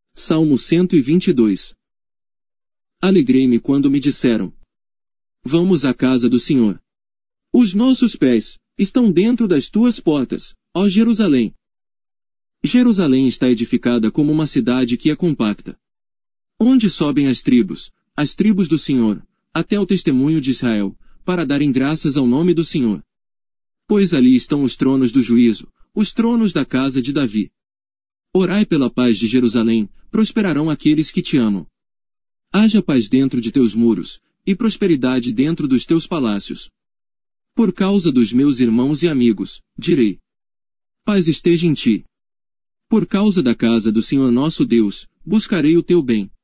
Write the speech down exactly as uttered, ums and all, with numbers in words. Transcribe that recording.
Salmo cento e vinte e dois. Alegrei-me quando me disseram: vamos à casa do Senhor. Os nossos pés estão dentro das tuas portas, ó Jerusalém. Jerusalém está edificada como uma cidade que é compacta. Onde sobem as tribos, as tribos do Senhor, até o testemunho de Israel, para darem graças ao nome do Senhor. Pois ali estão os tronos do juízo, os tronos da casa de Davi. Orai pela paz de Jerusalém, prosperarão aqueles que te amam. Haja paz dentro de teus muros, e prosperidade dentro dos teus palácios. Por causa dos meus irmãos e amigos, direi: paz esteja em ti. Por causa da casa do Senhor nosso Deus, buscarei o teu bem.